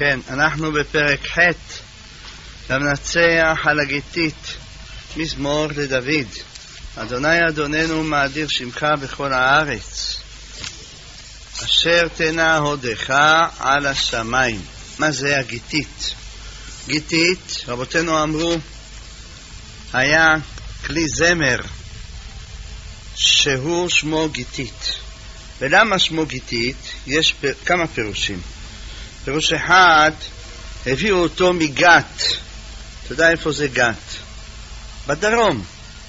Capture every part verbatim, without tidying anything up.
כן, אנחנו בפרק ח' למנצח על הגיתית, מזמור לדוד. אדוני אדוננו מאדיר שמך בכל הארץ, אשר תנה הודך על השמיים. מה זה הגיתית? גיתית, רבותינו אמרו, היה כלי זמר שהוא שמו גיתית. ולמה שמו גיתית? יש פר... כמה פירושים. פירוש אחד, הביאו אותו מגת. אתה יודע איפה זה גת? בדרום.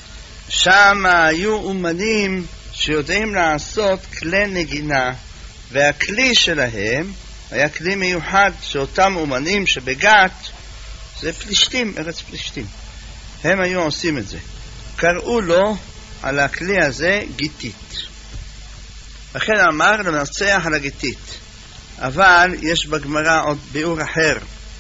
שם היו אומנים שיודעים לעשות כלי נגינה, והכלי שלהם היה כלי מיוחד שאותם אומנים שבגת זה פלישתים, ארץ פלישתים. הם היו עושים את זה. קראו לו על הכלי הזה גיתית. לכן אמר למנצח על הגיתית. אבל יש בגמרא עוד ביאור אחר,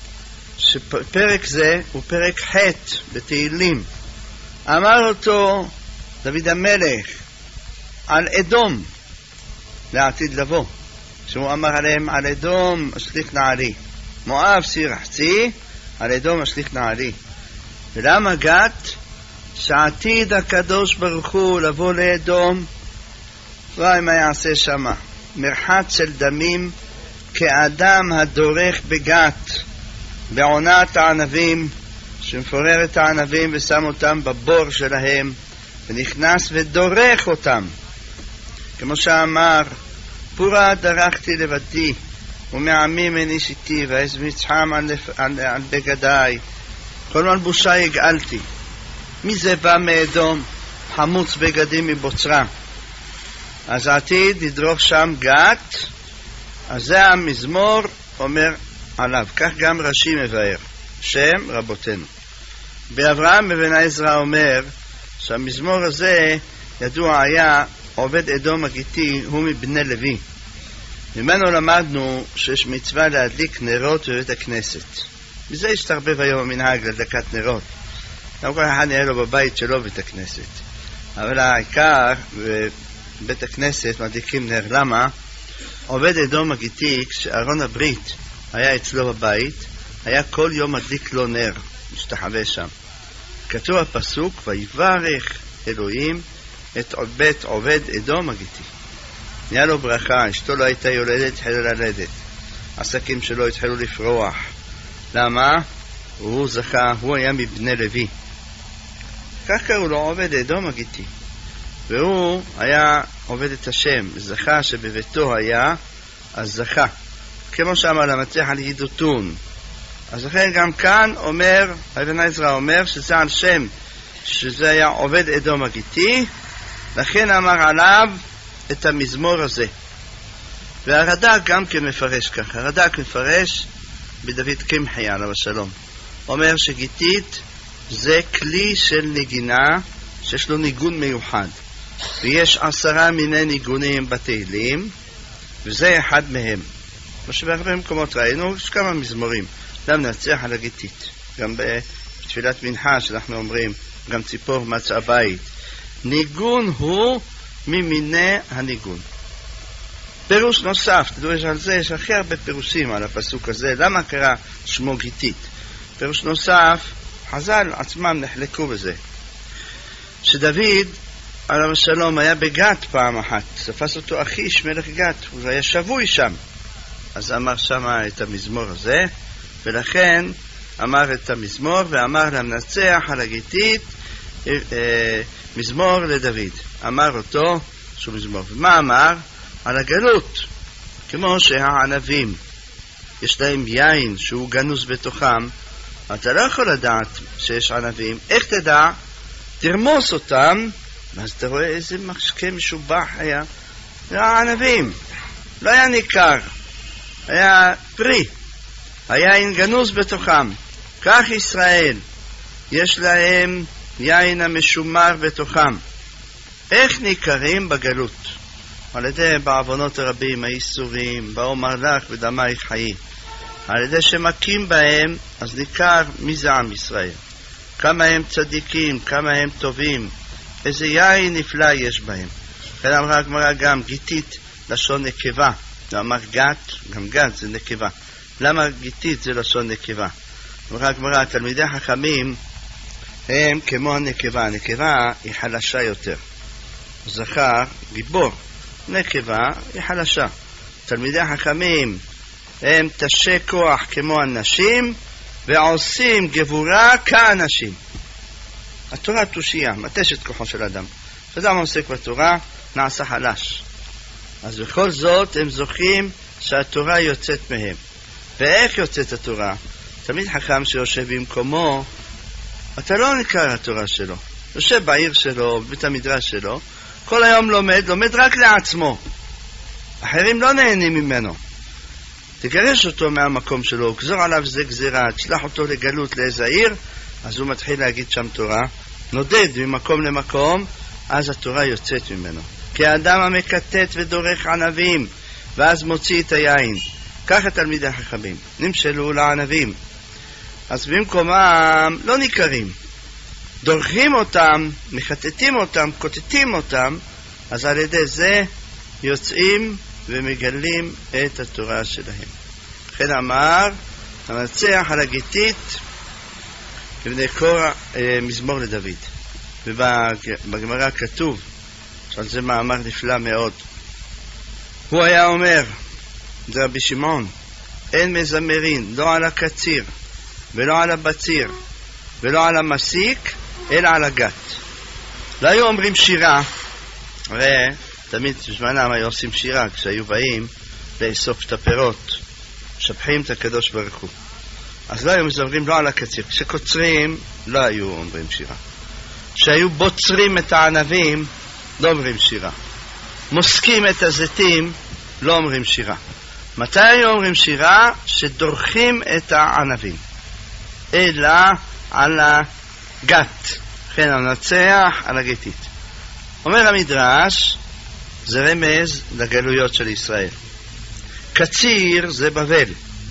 שפרק זה הוא פרק ח' בתהילים. אמר אותו דוד המלך על אדום לעתיד לבוא, שהוא אמר עליהם על אדום אשליך נעלי, מואב סיר רחצי, על אדום אשליך נעלי. ולמה גת? שעתיד הקדוש ברוך הוא לבוא לאדום, רואה מה יעשה שמה, מרחץ של דמים כאדם הדורך בגת בעונת הענבים, שמפורר את הענבים ושם אותם בבור שלהם ונכנס ודורך אותם, כמו שאמר פורה דרכתי לבדי ומעמי מניסיתי והזמיץ חם על, על, על בגדיי, כל מלבושה הגעלתי. מי זה בא מאדום? חמוץ בגדים מבוצרה. אז עתיד ידרוך שם גת, אז זה המזמור אומר עליו. כך גם רש"י מבאר, שם רבותינו. באברהם אבן עזרא אומר שהמזמור הזה ידוע היה עובד אדום הגיתי, הוא מבני לוי. ממנו למדנו שיש מצווה להדליק נרות בבית הכנסת. בזה השתרבב היום המנהג להדלקת נרות. לא כל אחד נראה לו בבית שלו בית הכנסת. אבל העיקר בבית הכנסת מדליקים נר. למה? עובד אדום הגיתי, כשארון הברית היה אצלו בבית, היה כל יום מדליק לו נר, משתחווה שם. כתוב הפסוק, ויברך אלוהים את בית עובד אדום הגיתי. נהיה לו ברכה, אשתו לא הייתה יולדת, התחילה ללדת. עסקים שלו התחילו לפרוח. למה? הוא זכה, הוא היה מבני לוי. כך קראו לו עובד אדום הגיתי. והוא היה עובד את השם, זכה שבביתו היה, אז זכה. כמו שאמר למצח על ידותון. אז לכן גם כאן אומר, אבן עזרא אומר שזה על שם, שזה היה עובד אדום הגיתי, לכן אמר עליו את המזמור הזה. והרד"ק גם כן מפרש ככה. הרד"ק מפרש בדוד קמחי עליו השלום. אומר שגיתית זה כלי של נגינה שיש לו ניגון מיוחד. ויש עשרה מיני ניגונים בתהילים, וזה אחד מהם. כמו שבהרבה מקומות ראינו, יש כמה מזמורים. למנצח על הגיתית. גם בתפילת מנחה שאנחנו אומרים, גם ציפור מצא בית. ניגון הוא ממיני הניגון. פירוש נוסף, תדעו יש על זה, יש הכי הרבה פירושים על הפסוק הזה. למה קרא שמו גיתית? פירוש נוסף, חז"ל עצמם נחלקו בזה. שדוד עליו השלום היה בגת פעם אחת, תפס אותו אחיש מלך גת, הוא היה שבוי שם. אז אמר שם את המזמור הזה, ולכן אמר את המזמור ואמר למנצח על הגיתית אה, אה, מזמור לדוד. אמר אותו שהוא מזמור. ומה אמר? על הגלות. כמו שהענבים יש להם יין שהוא גנוז בתוכם, אתה לא יכול לדעת שיש ענבים. איך תדע? תרמוס אותם, ואז אתה רואה איזה משקה משובח היה. זה הענבים. לא היה ניכר. היה פרי. היין גנוז בתוכם. כך ישראל, יש להם יין המשומר בתוכם. איך ניכרים בגלות? על ידי בעוונות הרבים, האיסורים, באומר לך ודמייך חיי. על ידי שמכים בהם, אז ניכר מי זה עם ישראל. כמה הם צדיקים, כמה הם טובים, איזה יין נפלא יש בהם. כאן אמרה הגמרא גם גיתית לשון נקבה. ואמר גת, גם גת זה נקבה. למה גיתית זה לשון נקבה? אמרה הגמרא, תלמידי חכמים הם כמו הנקבה. הנקבה היא חלשה יותר. זכר, גיבור. נקבה היא חלשה. תלמידי חכמים הם תשי כוח כמו הנשים, ועושים גבורה כאנשים. התורה תושייה, מתשת כוחו של אדם. כשאדם עוסק בתורה, נעשה חלש. אז בכל זאת הם זוכים שהתורה יוצאת מהם. ואיך יוצאת התורה? תמיד חכם שיושב במקומו, אתה לא נקרא התורה שלו. יושב בעיר שלו, בבית המדרש שלו, כל היום לומד, לומד רק לעצמו. אחרים לא נהנים ממנו. תגרש אותו מהמקום שלו, גזור עליו זה גזירה, תשלח אותו לגלות לאיזה עיר, אז הוא מתחיל להגיד שם תורה, נודד ממקום למקום, אז התורה יוצאת ממנו. כי האדם המקטט ודורך ענבים, ואז מוציא את היין. ככה תלמידי החכמים, נמשלו לענבים. אז במקומם לא ניכרים. דורכים אותם, מחטטים אותם, קוטטים אותם, אז על ידי זה יוצאים ומגלים את התורה שלהם. לכן אמר, המנצח על הגיתית, לבני קורא מזמור לדוד. ובגמרא כתוב, שעל זה מאמר נפלא מאוד. הוא היה אומר, זה רבי שמעון, אין מזמרין, לא על הקציר, ולא על הבציר, ולא על המסיק, אלא על הגת. לא היו אומרים שירה, הרי תמיד בזמנם היו עושים שירה, כשהיו באים לאסוף את הפירות, משבחים את הקדוש ברוך הוא. אז לא היו מזמרים לא על הקציר. כשקוצרים, לא היו אומרים שירה. כשהיו בוצרים את הענבים, לא אומרים שירה. מוסקים את הזיתים, לא אומרים שירה. מתי היו אומרים שירה? שדורכים את הענבים. אלא על הגת. כן, המנצח על הגיתית. אומר המדרש, זה רמז לגלויות של ישראל. קציר זה בבל.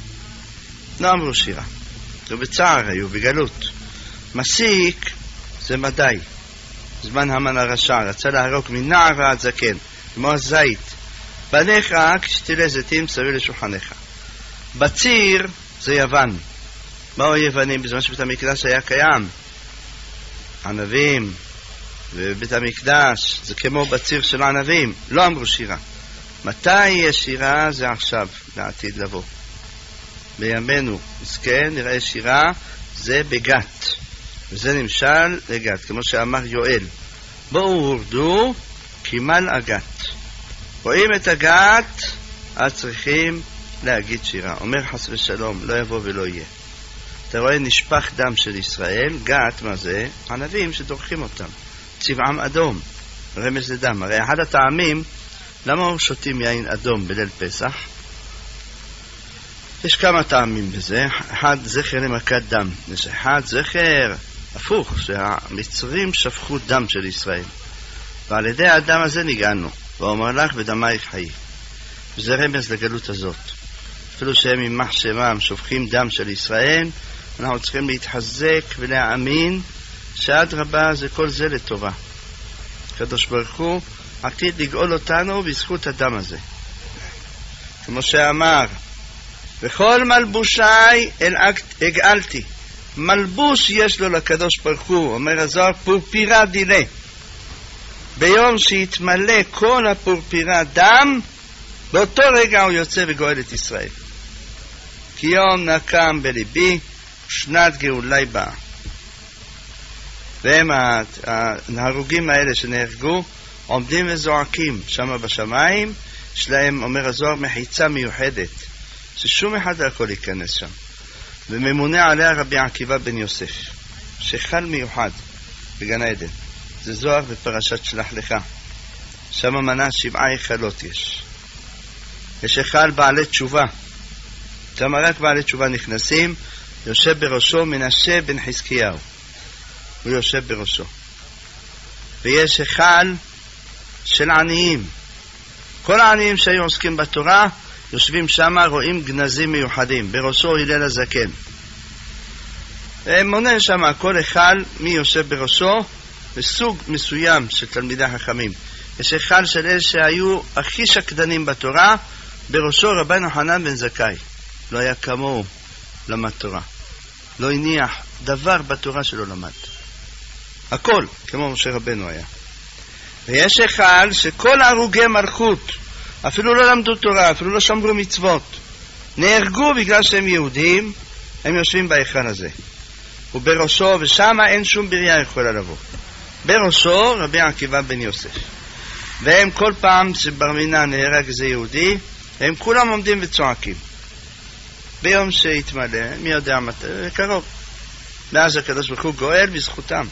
לא אמרו שירה. זה בצער, היו בגלות. מסיק זה מדי. זמן המן הרשע, רצה להרוג מנער ועד זקן, כמו הזית. בניך כשתילי זיתים סביב לשולחניך. בציר זה יוון. באו יוונים בזמן שבית המקדש היה קיים? ענבים. ובית המקדש זה כמו בציר של ענבים. לא אמרו שירה. מתי יש שירה? זה עכשיו, לעתיד לבוא. בימינו, אז כן, נראה שירה, זה בגת. וזה נמשל לגת, כמו שאמר יואל. בואו הורדו, כמל הגת. רואים את הגת, אז צריכים להגיד שירה. אומר חס ושלום, לא יבוא ולא יהיה. אתה רואה נשפך דם של ישראל, גת, מה זה? ענבים שדורכים אותם. צבעם אדום, רמז לדם. הרי אחד הטעמים, למה שותים יין אדום בליל פסח? יש כמה טעמים בזה. אחד, זכר למכת דם. יש אחד, זכר הפוך, שהמצרים שפכו דם של ישראל. ועל ידי הדם הזה נגענו. ואומר לך, בדמייך חיי. וזה רמז לגלות הזאת. אפילו שהם ממח שמם שופכים דם של ישראל, אנחנו צריכים להתחזק ולהאמין שעד רבה זה כל זה לטובה. הקדוש ברוך הוא עתיד לגאול אותנו בזכות הדם הזה. כמו שאמר, וכל מלבושי אל הגאלתי. מלבוש יש לו לקדוש ברוך הוא, אומר הזוהר, פורפירה דילה. ביום שיתמלא כל הפורפירה דם, באותו רגע הוא יוצא וגואל את ישראל. כי יום נקם בליבי, שנת גאולי באה. והם ההרוגים האלה שנהרגו, עומדים וזועקים שם בשמיים, יש להם, אומר הזוהר, מחיצה מיוחדת, ששום אחד לא יכול להיכנס שם. וממונה עליה רבי עקיבא בן יוסף, שחל מיוחד בגן העדן. זה זוהר בפרשת שלח לך. שם מנה שבעה היכלות יש. יש היכל בעלי תשובה. שם רק בעלי תשובה נכנסים, יושב בראשו מנשה בן חזקיהו. הוא יושב בראשו. ויש היכל של עניים. כל העניים שהיו עוסקים בתורה, יושבים שם, רואים גנזים מיוחדים. בראשו הלל הזקן. מונה שם כל היכל מי יושב בראשו, וסוג מסוים של תלמידי חכמים. יש היכל של אלה שהיו הכי שקדנים בתורה, בראשו רבנו חנן בן זכאי. לא היה כמוהו למד תורה. לא הניח דבר בתורה שלא למד. הכל, כמו משה רבנו היה. ויש אחד שכל הרוגי מלכות, אפילו לא למדו תורה, אפילו לא שמרו מצוות, נהרגו בגלל שהם יהודים, הם יושבים בהיכל הזה. ובראשו, ושם אין שום בריה יכולה לבוא. בראשו רבי עקיבא בן יוסף. והם כל פעם שבר מינה נהרג איזה יהודי, הם כולם עומדים וצועקים. ביום שהתמלא, מי יודע מתי, קרוב. ואז הקדוש ברוך הוא גואל בזכותם.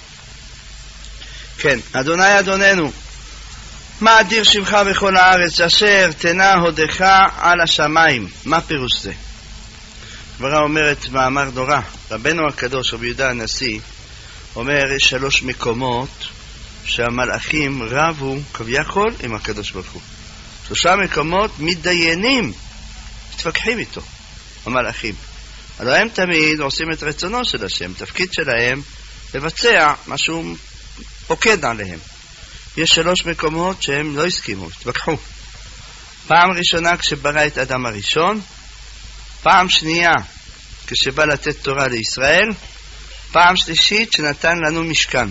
כן, אדוני אדוננו, מה אדיר שמך בכל הארץ, אשר תנה הודך על השמיים. מה פירוש זה? גמרא אומרת מאמר נורא. רבנו הקדוש, רבי יהודה הנשיא, אומר, יש שלוש מקומות שהמלאכים רבו כביכול עם הקדוש ברוך הוא. שלושה מקומות מתדיינים, מתווכחים איתו, המלאכים. הלוא הם תמיד עושים את רצונו של השם, תפקיד שלהם לבצע משהו פוקד עליהם. יש שלוש מקומות שהם לא הסכימו, התווכחו. פעם ראשונה כשברא את אדם הראשון, פעם שנייה כשבא לתת תורה לישראל, פעם שלישית שנתן לנו משכן.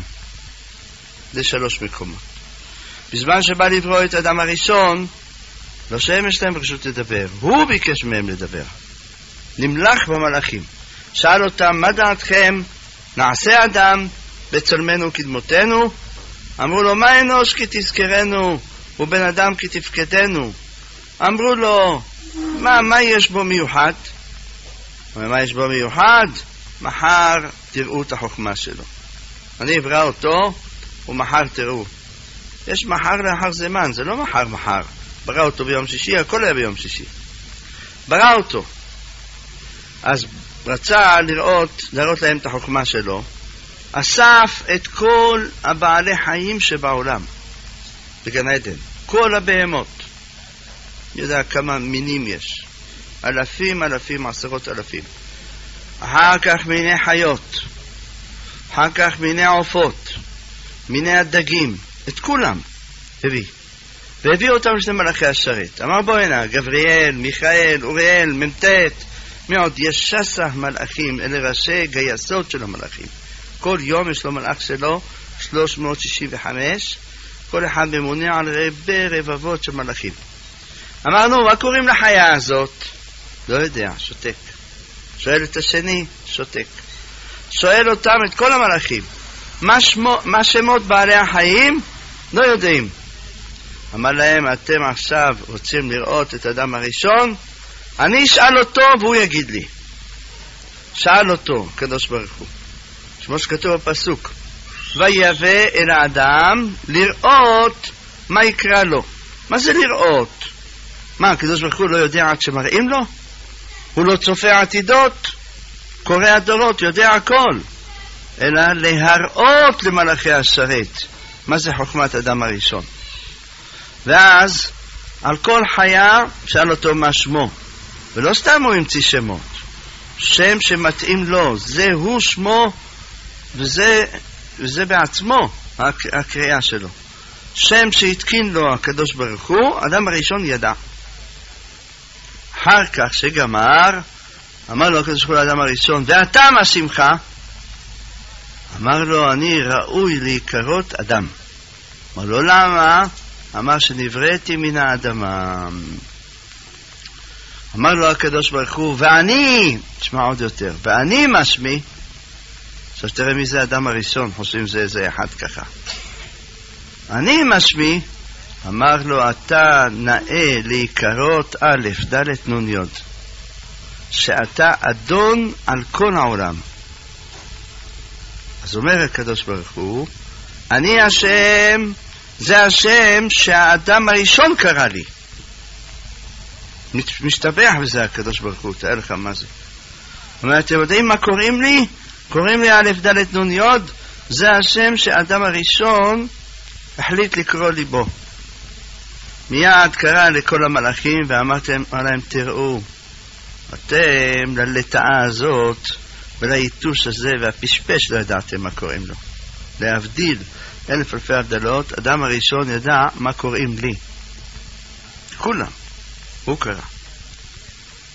זה שלוש מקומות. בזמן שבא לברוא את אדם הראשון, לא שהם יש להם רשות לדבר, הוא ביקש מהם לדבר. נמלך במלאכים. שאל אותם, מה דעתכם? נעשה אדם בצלמנו כדמותנו? אמרו לו, מה אנוש כי תזכרנו, ובן אדם כי תפקדנו? אמרו לו, מה, מה יש בו מיוחד? מה יש בו מיוחד? מחר תראו את החוכמה שלו. אני אברא אותו, ומחר תראו. יש מחר לאחר זמן, זה לא מחר מחר. ברא אותו ביום שישי, הכל היה ביום שישי. ברא אותו. אז רצה לראות, לראות להם את החוכמה שלו. אסף את כל הבעלי חיים שבעולם. בגן עדן. כל הבהמות. אני יודע כמה מינים יש. אלפים, אלפים, עשרות אלפים. אחר כך מיני חיות. אחר כך מיני עופות. מיני הדגים. את כולם. הביא. והביא אותם לשני מלאכי השרת. אמר בוא הנה, גבריאל, מיכאל, אוריאל, ממתת. מי עוד? יש שסה מלאכים. אלה ראשי גייסות של המלאכים. כל יום יש לו מלאך שלו, שלוש מאות שישים וחמש. כל אחד ממונה על רבי רבבות של מלאכים. אמרנו, מה קוראים לחיה הזאת? לא יודע, שותק. שואל את השני, שותק. שואל אותם, את כל המלאכים, מה, שמו, מה שמות בעלי החיים? לא יודעים. אמר להם, אתם עכשיו רוצים לראות את האדם הראשון? אני אשאל אותו והוא יגיד לי. שאל אותו, קדוש ברוך הוא. כמו שכתוב בפסוק, ויבא אל האדם לראות מה יקרא לו. מה זה לראות? מה, הקדוש ברוך הוא לא יודע עד שמראים לו? הוא לא צופה עתידות? קורא הדורות, יודע הכל. אלא להראות למלאכי השרת. מה זה חוכמת אדם הראשון? ואז על כל חיה שאל אותו מה שמו. ולא סתם הוא המציא שמות. שם שמתאים לו, זה הוא שמו, וזה, וזה בעצמו הקריאה שלו. שם שהתקין לו הקדוש ברוך הוא, אדם הראשון ידע. אחר כך שגמר, אמר לו הקדוש ברוך הוא לאדם הראשון, ואתה מה שמך? אמר לו, אני ראוי להיקרות אדם. אמר לו, למה? אמר שנבראתי מן האדמה. אמר לו הקדוש ברוך הוא, ואני, תשמע עוד יותר, ואני מה שמי? עכשיו תראה מי זה האדם הראשון, חושבים זה איזה אחד ככה. אני מה שמי? אמר לו, אתה נאה להיקרות א' ד' נ' י', שאתה אדון על כל העולם. אז אומר הקדוש ברוך הוא, אני השם, זה השם שהאדם הראשון קרא לי. משתבח בזה הקדוש ברוך הוא, תאר לך מה זה. אומר, אתם יודעים מה קוראים לי? קוראים לי א' ד' נ' י', זה השם שהאדם הראשון החליט לקרוא לי בו. מיד קרא לכל המלאכים ואמרתם עליהם, תראו, אתם ללטאה הזאת ולעיתוש הזה והפשפש לא ידעתם מה קוראים לו. להבדיל אלף אלפי הבדלות, אדם הראשון ידע מה קוראים לי. כולם. הוא קרא.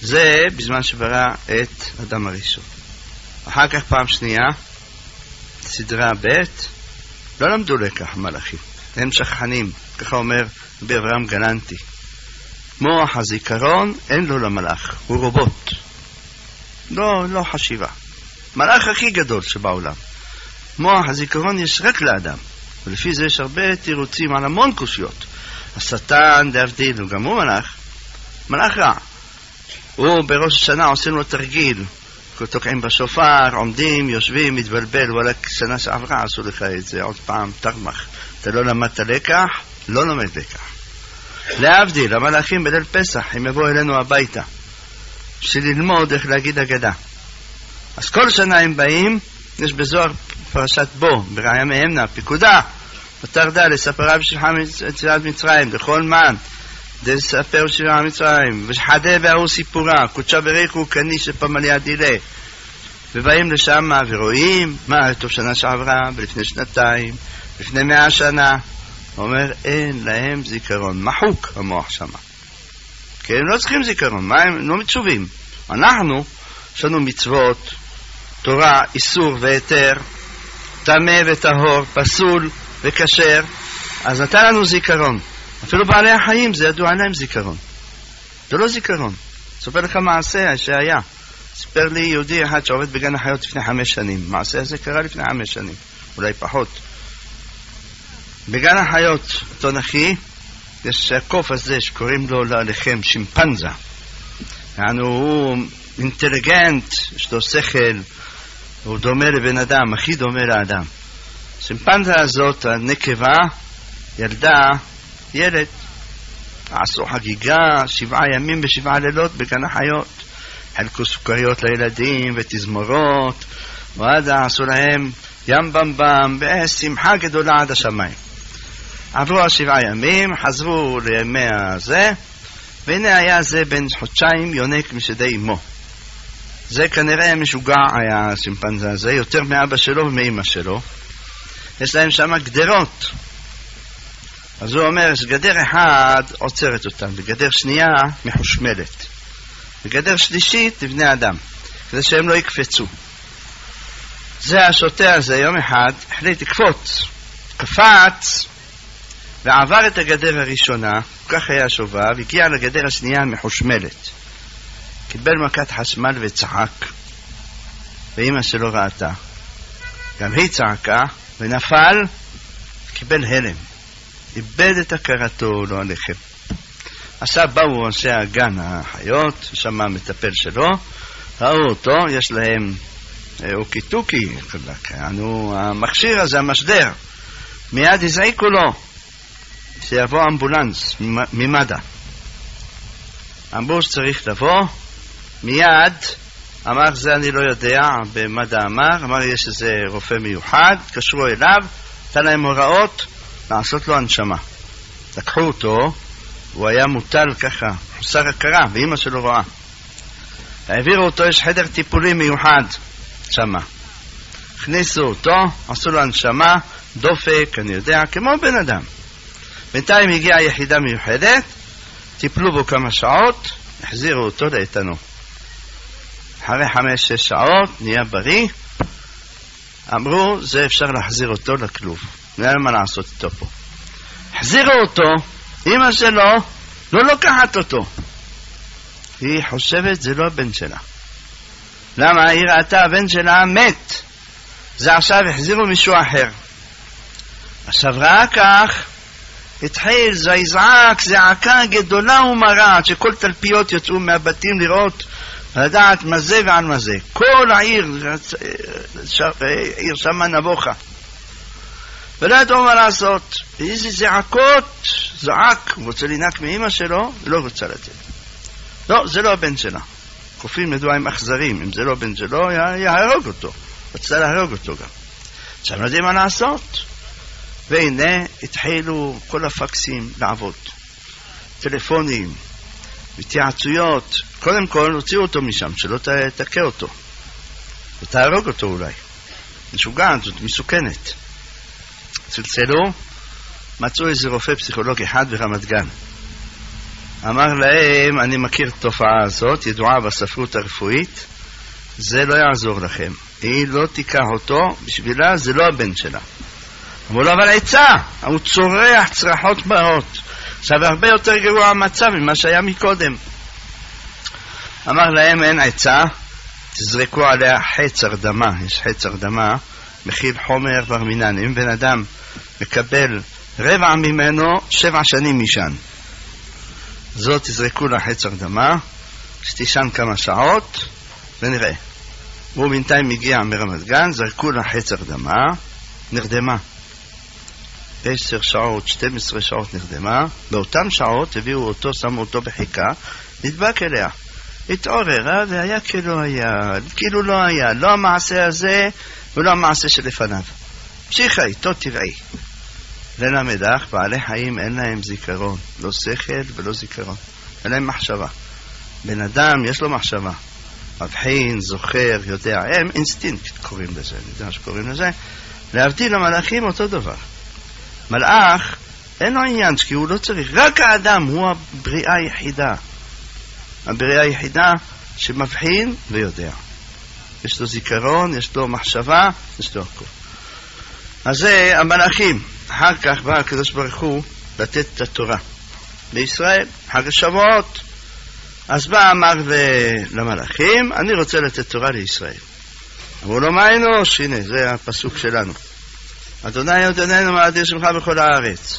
זה בזמן שברא את אדם הראשון. אחר כך פעם שנייה, סדרה ב' לא למדו לקח המלאכים, הם שכחנים, ככה אומר רבי אברהם גלנטי. מוח הזיכרון אין לו למלאך, הוא רובוט, לא, לא חשיבה. מלאך הכי גדול שבעולם, מוח הזיכרון יש רק לאדם, ולפי זה יש הרבה תירוצים על המון קושיות. השטן להבדיל, הוא גם הוא מלאך, מלאך רע. הוא בראש השנה עושים לו תרגיל, תוקעים בשופר, עומדים, יושבים, מתבלבל, וואלה, שנה שעברה עשו לך את זה, עוד פעם תרמח. אתה לא למדת לקח, לא לומד לקח. להבדיל, המלאכים בליל פסח, הם יבואו אלינו הביתה, שללמוד איך להגיד אגדה. אז כל שנה הם באים, יש בזוהר פרשת בו, בראיה מהמנה, פיקודה, ותרדה לספרה בשבחה יציאת מצרים, לכל מן, לספר שירה מצרים, ושחדה והוא סיפורה, קודשה בריחו כני שפמליה דילה. ובאים לשם ורואים, מה, טוב שנה שעברה, ולפני שנתיים, לפני מאה שנה, אומר, אין להם זיכרון, מחוק המוח שמה. כי הם לא צריכים זיכרון, מה הם לא מצווים. אנחנו, יש לנו מצוות, תורה, איסור והיתר, טמא וטהור, פסול וכשר, אז נתן לנו זיכרון. אפילו בעלי החיים זה ידוע להם זיכרון. זה לא זיכרון. סופר לך מעשה שהיה. סיפר לי יהודי אחד שעובד בגן החיות לפני חמש שנים. מעשה הזה קרה לפני חמש שנים, אולי פחות. בגן החיות, אותו נחי, יש הקוף הזה שקוראים לו להלכם שימפנזה. יענו, הוא אינטליגנט, יש לו שכל, הוא דומה לבן אדם, הכי דומה לאדם. שימפנזה הזאת, הנקבה, ילדה, ילד, עשו חגיגה, שבעה ימים ושבעה לילות בגן החיות. חלקו סוכריות לילדים ותזמורות, ועד עשו להם ים במבם, בשמחה גדולה עד השמיים. עברו השבעה ימים, חזרו לימי הזה, והנה היה זה בן חודשיים יונק משדי אמו. זה כנראה משוגע היה השימפנזה הזה, יותר מאבא שלו ומאמא שלו. יש להם שם גדרות. אז הוא אומר, גדר אחד עוצרת אותם, וגדר שנייה מחושמלת. וגדר שלישית לבני אדם, כדי שהם לא יקפצו. זה השוטה הזה יום אחד החליט לקפוץ. קפץ ועבר את הגדר הראשונה, כך היה שובב, הגיע לגדר השנייה מחושמלת. קיבל מכת חשמל וצחק, ואמא שלו ראתה. גם היא צעקה ונפל, קיבל הלם. איבד את הכרתו, לא עליכם. עכשיו באו אנשי הגן החיות, שם המטפל שלו, ראו אותו, יש להם אוקיטוקי, המכשיר הזה, המשדר, מיד הזעיקו לו, שיבוא אמבולנס ממד"א. אמרו שצריך לבוא, מיד, אמר זה אני לא יודע, במד"א אמר, אמר יש איזה רופא מיוחד, קשרו אליו, נתן להם הוראות, לעשות לו הנשמה. לקחו אותו, הוא היה מוטל ככה, חוסר הכרה, ואמא שלו רואה. העבירו אותו, יש חדר טיפולי מיוחד שמה. הכניסו אותו, עשו לו הנשמה, דופק, אני יודע, כמו בן אדם. בינתיים הגיעה יחידה מיוחדת, טיפלו בו כמה שעות, החזירו אותו לאיתנו. אחרי חמש, שש שעות, נהיה בריא, אמרו, זה אפשר להחזיר אותו לכלוב. נראה מה לעשות איתו פה. החזירו אותו, אמא שלו לא לוקחת אותו. היא חושבת זה לא הבן שלה. למה? היא ראתה הבן שלה מת. זה עכשיו החזירו מישהו אחר. עכשיו ראה כך, התחיל, זה יזעק, זעקה גדולה ומרה, שכל תלפיות יצאו מהבתים לראות, לדעת מה זה ועל מה זה. כל העיר, עיר שמה נבוכה. ולא ידעו מה לעשות. איזה זעקות, זעק, הוא רוצה לנק מאמא שלו, לא רוצה לתת. לא, זה לא הבן שלה. קופים ידוע עם אכזרים, אם זה לא בן שלו, יהרוג אותו. רצה להרוג אותו גם. עכשיו לא יודעים מה לעשות. והנה התחילו כל הפקסים לעבוד. טלפונים, התייעצויות. קודם כל הוציאו אותו משם, שלא תקה אותו. ותהרוג אותו אולי. משוגעת, זאת מסוכנת. צלצלו, מצאו איזה רופא פסיכולוג אחד ברמת גן. אמר להם, אני מכיר את התופעה הזאת, ידועה בספרות הרפואית, זה לא יעזור לכם. היא לא תיקח אותו, בשבילה זה לא הבן שלה. אמרו לו, אבל עצה, הוא צורח צרחות מרות. עכשיו הרבה יותר גרוע המצב ממה שהיה מקודם. אמר להם, אין עצה, תזרקו עליה חץ הרדמה. יש חץ הרדמה, מכיל חומר ברמינן. אם בן אדם מקבל רבע ממנו, שבע שנים משן. זאת תזרקו לה חץ הרדמה, שתישן כמה שעות, ונראה. הוא בינתיים מגיע מרמת גן, זרקו לה חץ הרדמה, נרדמה. עשר שעות, שתים עשרה שעות נרדמה, באותן שעות הביאו אותו, שמו אותו בחיקה, נדבק אליה. התעוררה והיה כאילו היה, כאילו לא היה, לא המעשה הזה ולא המעשה שלפניו. המשיכה איתו טבעי. ללמדך, בעלי חיים אין להם זיכרון, לא שכל ולא זיכרון, אין להם מחשבה. בן אדם יש לו מחשבה, מבחין, זוכר, יודע, הם אינסטינקט קוראים לזה, אני יודע שקוראים לזה. להבדיל המלאכים אותו דבר. מלאך אין לו עניין, כי הוא לא צריך, רק האדם הוא הבריאה היחידה. הבריאה היחידה שמבחין ויודע. יש לו זיכרון, יש לו מחשבה, יש לו הכל. אז זה המלאכים. אחר כך בא הקדוש ברוך הוא לתת את התורה בישראל, חג השבועות. אז בא אמר למלאכים, אני רוצה לתת תורה לישראל. אמרו לו, מה אנוש? הנה, זה הפסוק שלנו. אדוני אדוננו מאדיר שמך בכל הארץ.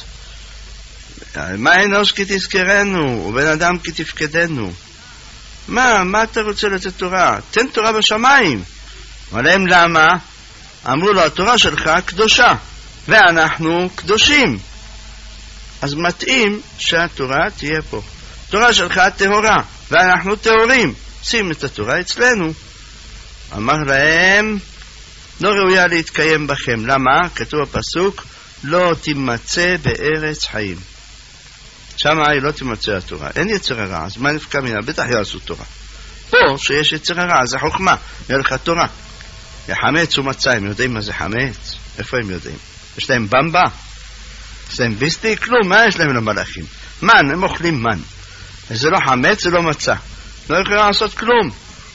מה אנוש כי תזכרנו, ובן אדם כי תפקדנו. מה, מה אתה רוצה לתת תורה? תן תורה בשמיים. אבל להם למה? אמרו לו, התורה שלך קדושה, ואנחנו קדושים. אז מתאים שהתורה תהיה פה. התורה שלך טהורה, ואנחנו טהורים. שים את התורה אצלנו. אמר להם, לא ראויה להתקיים בכם. למה? כתוב הפסוק, לא תימצא בארץ חיים. שמה היא לא תימצא התורה. אין יצר הרע, אז מה נפקא מינה? בטח יעשו תורה. פה שיש יצר הרע, זה חוכמה, יהיה לך תורה. חמץ ומצה, הם יודעים מה זה חמץ? איפה הם יודעים? יש להם במבה? יש להם ביסטי? כלום, מה יש להם למלאכים? מן, הם אוכלים מן. זה לא חמץ, זה לא מצה. לא יכולים לעשות כלום.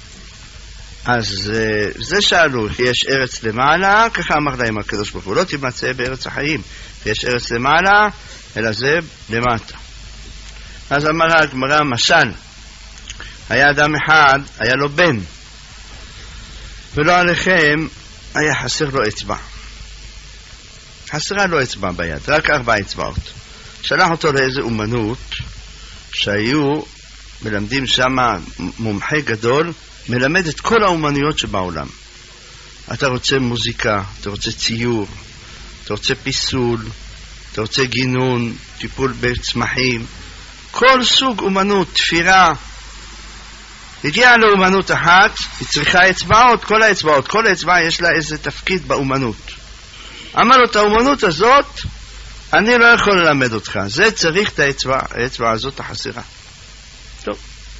אז זה שאלו, יש ארץ למעלה, ככה אמר להם הקדוש ברוך הוא, לא תימצא בארץ החיים, יש ארץ למעלה, אלא זה למטה. אז אמרה הגמרא, משל, היה אדם אחד, היה לו בן, ולא עליכם, היה חסר לו אצבע. חסרה לו אצבע ביד, רק ארבע אצבעות. שלח אותו לאיזו אומנות, שהיו מלמדים שם מומחה גדול, מלמד את כל האומנויות שבעולם. אתה רוצה מוזיקה, אתה רוצה ציור, אתה רוצה פיסול, אתה רוצה גינון, טיפול בצמחים, כל סוג אומנות, תפירה. הגיעה לאומנות אחת, היא צריכה אצבעות, כל האצבעות, כל האצבע יש לה איזה תפקיד באומנות. אמר לו, את האומנות הזאת, אני לא יכול ללמד אותך, זה צריך את האצבע, האצבע הזאת החסרה. טוב.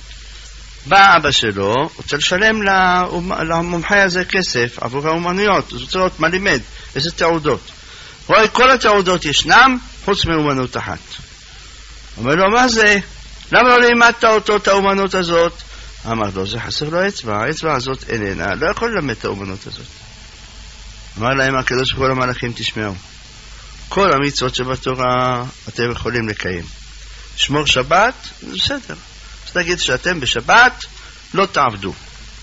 בא אבא שלו, רוצה לשלם למומחה הזה כסף עבור האומנויות, אז רוצה לראות מה לימד, איזה תעודות. רואה, כל התעודות ישנם, חוץ מאומנות אחת. אומר לו, מה זה? למה לא לימדת אותו את האומנות הזאת? אמר לו, זה חסר לו אצבע, האצבע הזאת איננה, לא יכול ללמד את האומנות הזאת. אמר להם הקדוש ברוך הוא למלאכים, תשמעו, כל המצוות שבתורה אתם יכולים לקיים. שמור שבת, זה בסדר. אז תגיד שאתם בשבת לא תעבדו.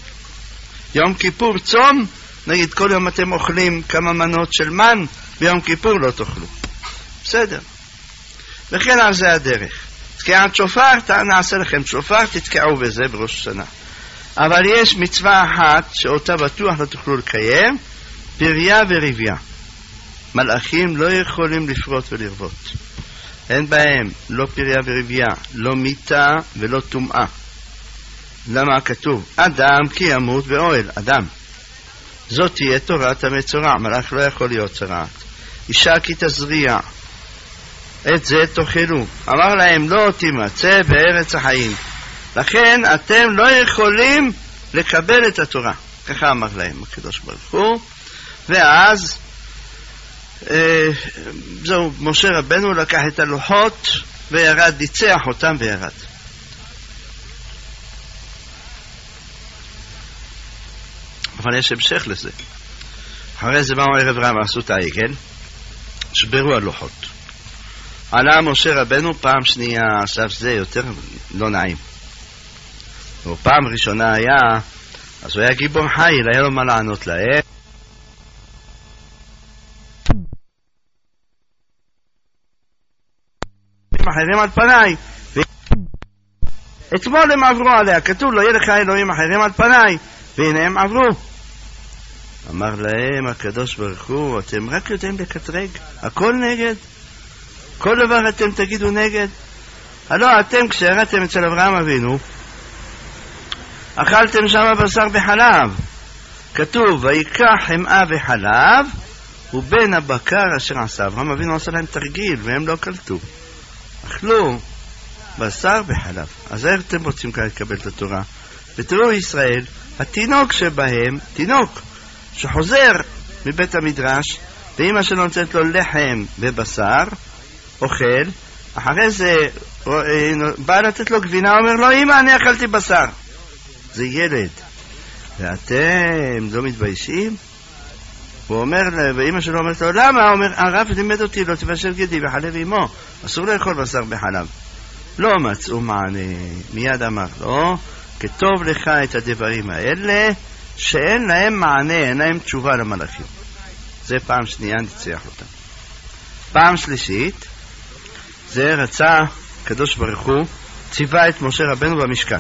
יום כיפור צום, נגיד כל יום אתם אוכלים כמה מנות של מן, ביום כיפור לא תאכלו. בסדר. וכן על זה הדרך. תקיעת שופר, נעשה לכם שופר, תתקעו בזה בראש השנה. אבל יש מצווה אחת שאותה בטוח לא תוכלו לקיים, פריה ורביה. מלאכים לא יכולים לפרוט ולרבות. אין בהם לא פריה ורביה, לא מיתה ולא טומאה. למה כתוב? אדם כי ימות באוהל, אדם. זאת תהיה תורת המצורע, מלאך לא יכול להיות צרעת. אישה כי תזריע, את זה תאכלו. אמר להם, לא תימצא בארץ החיים. לכן אתם לא יכולים לקבל את התורה. ככה אמר להם הקדוש ברוך הוא. ואז אה, זהו, משה רבנו לקח את הלוחות וירד, ניצח אותם וירד. אבל יש המשך לזה. אחרי זה באו ערב רב, עשו את העגל, שברו הלוחות. עלה משה רבנו פעם שנייה, עכשיו זה יותר לא נעים. ופעם ראשונה היה, אז הוא היה גיבור חיל, היה לו מה לענות להם. אחרים על פניי. אתמול הם עברו עליה, כתוב לא יהיה לך אלוהים אחרים על פניי, והנה הם עברו. אמר להם הקדוש ברוך הוא, אתם רק יודעים לקטרג, הכל נגד, כל דבר אתם תגידו נגד. הלא אתם כשירדתם אצל אברהם אבינו, אכלתם שם בשר בחלב, כתוב ויקח חמאה וחלב ובין הבקר אשר עשה. אברהם אבינו עשה להם תרגיל והם לא קלטו, אכלו בשר וחלב. אז איך אתם רוצים כאן לקבל את התורה? ותראו ישראל, התינוק שבהם, תינוק שחוזר מבית המדרש ואמא שלו נותנת לו לחם ובשר, אוכל, אחרי זה בא לתת לו גבינה, אומר לו אמא אני אכלתי בשר. זה ילד, ואתם לא מתביישים? הוא אומר, ואמא שלו אומרת לו למה? הוא אומר הרב לימד אותי לא תבשל גדי וחלב אמו, אסור לאכול בשר בחלב. לא מצאו מענה, מיד אמר לו כתוב לך את הדברים האלה שאין להם מענה, אין להם תשובה למלאכים. זה פעם שנייה נצליח אותם. פעם שלישית זה רצה קדוש ברוך הוא ציווה את משה רבנו במשכן.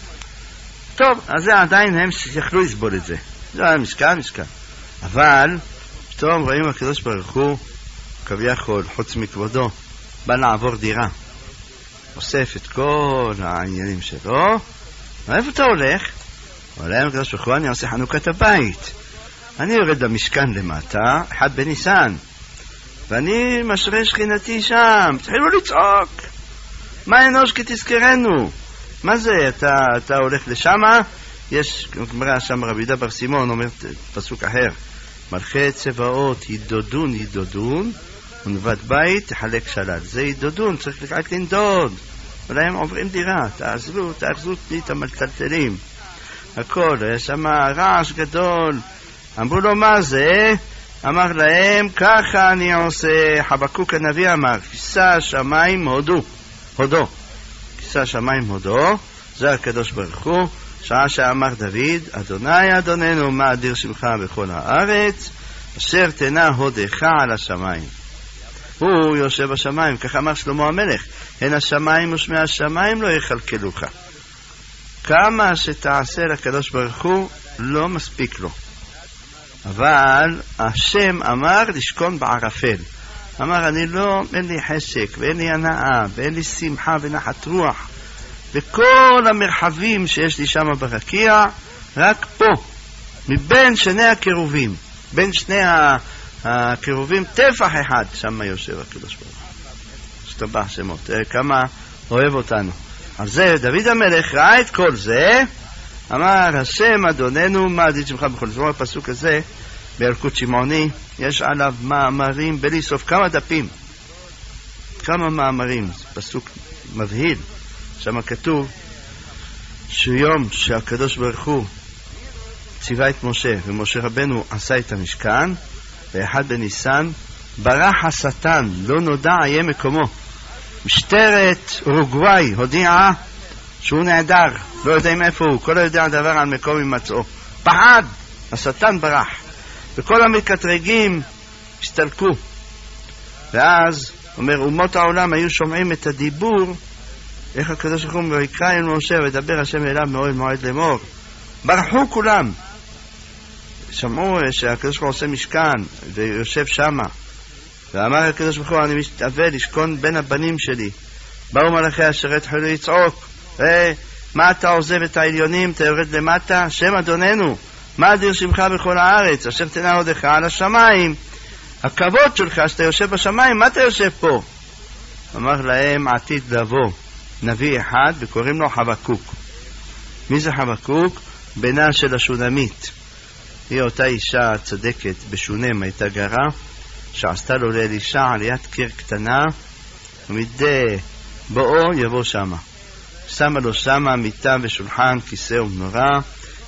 טוב, אז זה עדיין הם יכלו לסבול את זה, זה היה משכן, משכן. אבל פתאום רואים הקדוש ברוך הוא כביכול חוץ מכבודו בא לעבור דירה, אוסף את כל העניינים שלו. ואיפה אתה הולך? עולה הקדוש ברוך הוא, אני עושה חנוכת הבית, אני יורד למשכן למטה אחד בניסן ואני משרה שכינתי שם. תחילו לצעוק, מה אנוש כי תזכרנו. מה זה? אתה, אתה הולך לשמה, יש גמרא שם רבי יהודה בר סימון אומר פסוק אחר, מלכי צבאות ידודון ידודון ונבד בית תחלק שלל. זה ידודון, צריך רק לנדוד, אולי הם עוברים דירה, תעזרו, תאחזו לי את המטלטלים, הכל. יש שם רעש גדול. אמרו לו מה זה? אמר להם ככה אני עושה. חבקוק הנביא אמר כיסא השמיים הודו, הודו, כיסא השמיים הודו. זה הקדוש ברוך הוא, שעה שאמר דוד אדוני אדוננו מה אדיר שמך בכל הארץ אשר תנה הודך על השמיים. הוא יושב בשמיים, כך אמר שלמה המלך, הן השמיים ושמי השמיים לא יחלקלוך. כמה שתעשה לקדוש ברוך הוא לא מספיק לו. אבל השם אמר לשכון בערפל. אמר אני לא, אין לי חשק ואין לי הנאה ואין לי שמחה ונחת רוח וכל המרחבים שיש לי שם ברקיע, רק פה מבין שני הקירובים, בין שני הקירובים טפח אחד, שם יושב הקדוש ברוך הוא. שתבח שמות, כמה אוהב אותנו. אז זה דוד המלך ראה את כל זה, אמר השם אדוננו מה אדיר שמך בכל זאת. הפסוק הזה בילקוט שמעוני יש עליו מאמרים בלי סוף, כמה דפים, כמה מאמרים. זה פסוק מבהיל. שם כתוב שיום שהקדוש ברוך הוא ציווה את משה ומשה רבנו עשה את המשכן, באחד בניסן ברח השטן, לא נודע יהיה מקומו. משטרת אורוגוואי הודיעה שהוא נעדר, לא יודעים איפה הוא, כל יודע דבר על מקום הימצאו. פחד, השטן ברח וכל המקטרגים השתלקו. ואז אומר אומות העולם היו שומעים את הדיבור, איך הקדוש ברוך הוא ויקרא אל משה ודבר השם אליו מאוהל מועד לאמור. ברחו כולם, שמעו שהקדוש ברוך הוא עושה משכן ויושב שמה, ואמר הקדוש ברוך הוא אני מתאווה לשכון בין הבנים שלי. באו מלאכי אשר התחילו לצעוק, אה, מה אתה עוזב את העליונים, אתה יורד למטה? שם אדוננו מה אדיר שמך בכל הארץ אשר תנה הודך על השמיים. הכבוד שלך שאתה יושב בשמיים, מה אתה יושב פה? אמר להם עתיד לבוא נביא אחד וקוראים לו חבקוק. מי זה חבקוק? בנה של השונמית, היא אותה אישה צדקת בשונם, הייתה גרה שעשתה לו לאלישע עליית קיר קטנה, ומדי בואו יבוא שמה, שמה לו שמה מיטה ושולחן כיסא ומנורה,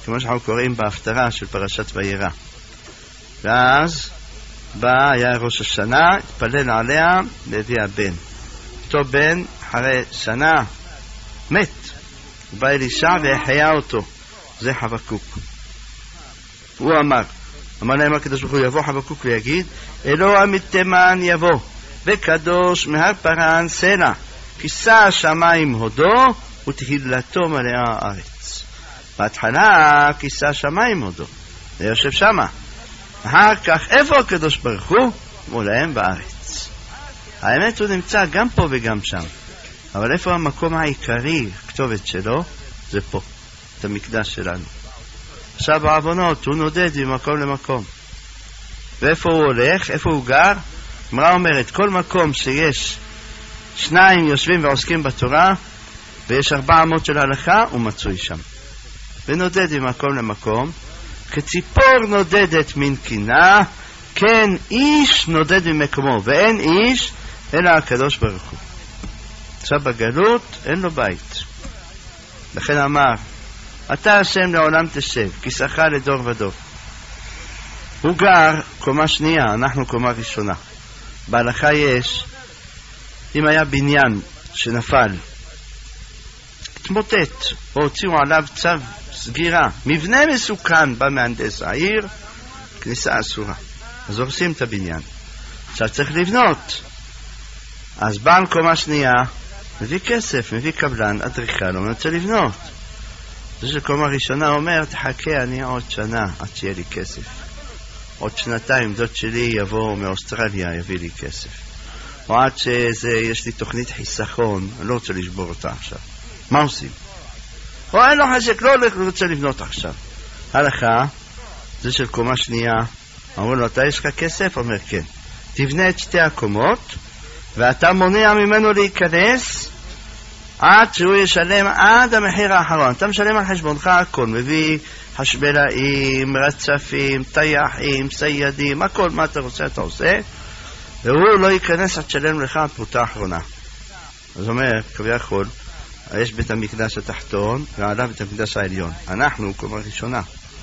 כמו שאנחנו קוראים בהפטרה של פרשת וירא. ואז בא, היה ראש השנה, התפלל עליה והביא הבן. אותו בן אחרי שנה מת. הוא בא אלישע והחיה אותו. זה חבקוק. הוא אמר, אמר להם הקדוש ברוך הוא, יבוא חבקוק ויגיד, אלוה מתימן יבוא, וקדוש מהר פרן סלע, כיסה השמיים הודו, ותהילתו מלאה הארץ. בהתחלה כיסה השמיים הודו, זה יושב שמה. אחר כך איפה הקדוש ברוך הוא? מולהם בארץ. האמת הוא נמצא גם פה וגם שם, אבל איפה המקום העיקרי, הכתובת שלו? זה פה, את המקדש שלנו. עכשיו בעוונות הוא נודד ממקום למקום. ואיפה הוא הולך? איפה הוא גר? אמרה אומרת, כל מקום שיש שניים יושבים ועוסקים בתורה ויש ארבע אמות של הלכה, הוא מצוי שם ונודד ממקום למקום. כציפור נודדת מן קינה, כן איש נודד ממקומו, ואין איש אלא הקדוש ברוך הוא. עכשיו בגלות אין לו בית, לכן אמר, אתה השם לעולם תשב, כיסאך לדור ודור. הוא גר קומה שנייה, אנחנו קומה ראשונה. בהלכה יש, אם היה בניין שנפל, התמוטט, או הוציאו עליו צו סגירה, מבנה מסוכן במהנדס העיר, כניסה אסורה. אז הורסים את הבניין. עכשיו צריך לבנות. אז בעל קומה שנייה מביא כסף, מביא קבלן, אדריכל, לא מנסה לבנות. זה שקומה ראשונה אומר, תחכה, אני עוד שנה עד שיהיה לי כסף. עוד שנתיים דוד שלי יבוא מאוסטרליה, יביא לי כסף. או עד שיש לי תוכנית חיסכון, אני לא רוצה לשבור אותה עכשיו. מה עושים? או אין לו חשק, לא הולך, לא רוצה לבנות עכשיו. הלכה, זה של קומה שנייה, אמרו לו, אתה יש לך כסף? אומר, כן. תבנה את שתי הקומות, ואתה מונע ממנו להיכנס, עד שהוא ישלם עד המחיר האחרון. אתה משלם על חשבונך הכל, מביא חשבלאים, רצפים, טייחים, סיידים, הכל מה אתה רוצה אתה עושה, והוא לא ייכנס עד שלם לך הפרוטה האחרונה. אז אומר, כביכול, יש בית המקדש התחתון ועליו בית המקדש העליון. אנחנו קומה ראשונה,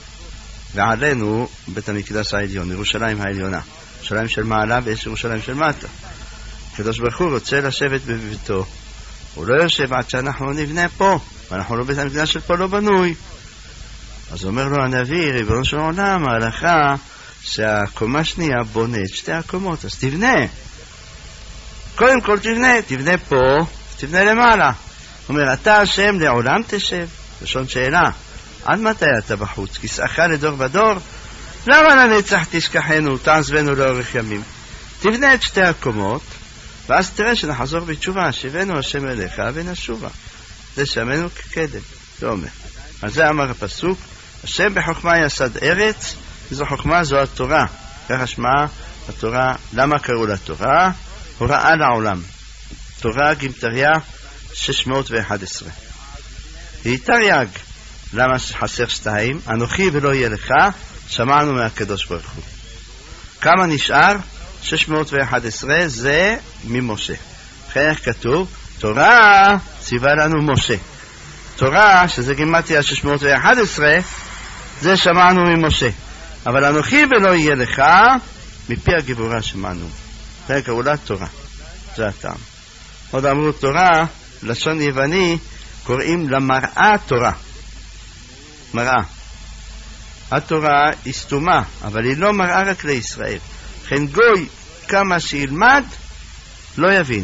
ועלינו בית המקדש העליון, ירושלים העליונה. ירושלים של מעלה ויש ירושלים של מטה. הקדוש ברוך הוא רוצה לשבת בביתו, הוא לא יושב עד שאנחנו נבנה פה, ואנחנו לא בית המקדש של פה לא בנוי. אז אומר לו הנביא, ריבונו של עולם, ההלכה שהקומה שנייה בונה את שתי הקומות, אז תבנה. קודם כל תבנה, תבנה פה, תבנה למעלה. אומר, אתה השם לעולם תשב. לשון שאלה, עד מתי אתה בחוץ? כיסאך לדור ודור? למה לנצח תשכחנו, תעזבנו לאורך ימים? תבנה את שתי הקומות, ואז תראה שנחזור בתשובה, שיבנו השם אליך ונשובה. זה שמנו כקדם, זה אומר. אז זה אמר הפסוק, השם בחוכמה יסד ארץ, וזו חוכמה, זו התורה. ככה שמה התורה, למה קראו לה תורה? הוראה לעולם. תורה גימטריה שש מאות ואחת עשרה. היא תרי"ג, למה חסר שתיים? אנוכי ולא יהיה לך, שמענו מהקדוש ברוך הוא. כמה נשאר? שש מאות ואחת עשרה, זה ממשה. לכן איך כתוב? תורה ציווה לנו משה. תורה, שזה גימטריה שש מאות ואחת עשרה, זה שמענו ממשה. אבל אנוכי ולא יהיה לך, מפי הגיבורה שמענו. זה קראו לה תורה. זה הטעם. עוד אמרו תורה, לשון יווני, קוראים למראה תורה. מראה. התורה היא סתומה, אבל היא לא מראה רק לישראל. לכן גוי כמה שילמד, לא יבין.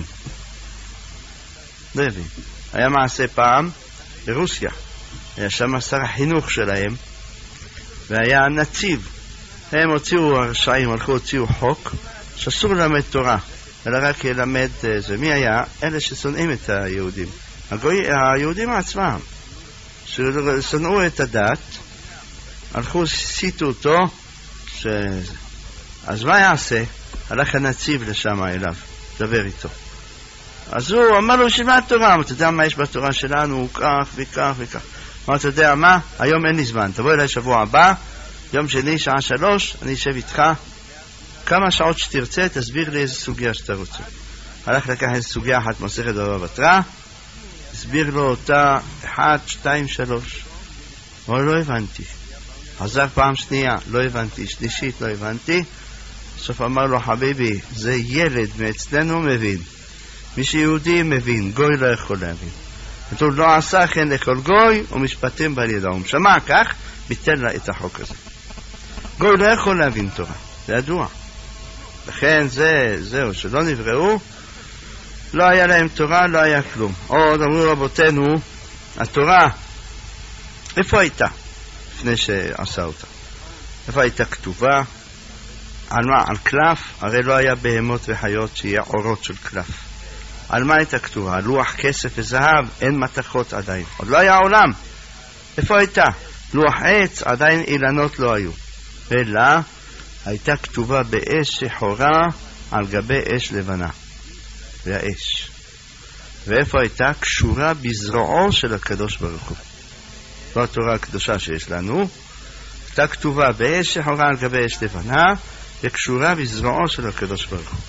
לא יבין. היה מעשה פעם ברוסיה. היה שם שר החינוך שלהם, והיה נציב. הם הוציאו הרשעים, הלכו הוציאו חוק, שאסור ללמד תורה, אלא רק ללמד זה. מי היה? אלה ששונאים את היהודים. הגוי, היהודים עצמם, ששונאו את הדת, הלכו, סיטו אותו, ש... אז מה יעשה? הלך הנציב לשם אליו, דבר איתו. אז הוא אמר לו, שמה התורה? אתה יודע מה יש בתורה שלנו? כך וכך וכך. אמר, אתה יודע מה? היום אין לי זמן, תבוא אליי שבוע הבא, יום שני, שעה שלוש, אני אשב איתך, כמה שעות שתרצה, תסביר לי איזה סוגיה שאתה רוצה. הלך לקח איזה סוגיה אחת, מסכת בבא בתרא, הסביר לו אותה, אחת, שתיים, שלוש. אבל לא הבנתי. חזר פעם שנייה, לא הבנתי, שלישית לא הבנתי. בסוף אמר לו, חביבי, זה ילד מאצלנו מבין. מי שיהודי מבין, גוי לא יכול להבין. כתוב, לא עשה כן לכל גוי ומשפטים בל ידעום. שמע כך, ביטל לה את החוק הזה. גוי לא יכול להבין תורה, זה ידוע. לכן זה, זהו, שלא נבראו, לא היה להם תורה, לא היה כלום. עוד אמרו רבותינו, התורה, איפה הייתה לפני שעשה אותה? איפה הייתה כתובה? על מה? על קלף? הרי לא היה בהמות וחיות שיהיה אורות של קלף. על מה הייתה כתובה? על לוח כסף וזהב, אין מתכות עדיין. עוד לא היה עולם. איפה הייתה? לוח עץ, עדיין אילנות לא היו. אלא הייתה כתובה באש שחורה על גבי אש לבנה. והאש. ואיפה הייתה? קשורה בזרועו של הקדוש ברוך הוא. זו התורה הקדושה שיש לנו. הייתה כתובה באש שחורה על גבי אש לבנה, וקשורה בזרועו של הקדוש ברוך הוא.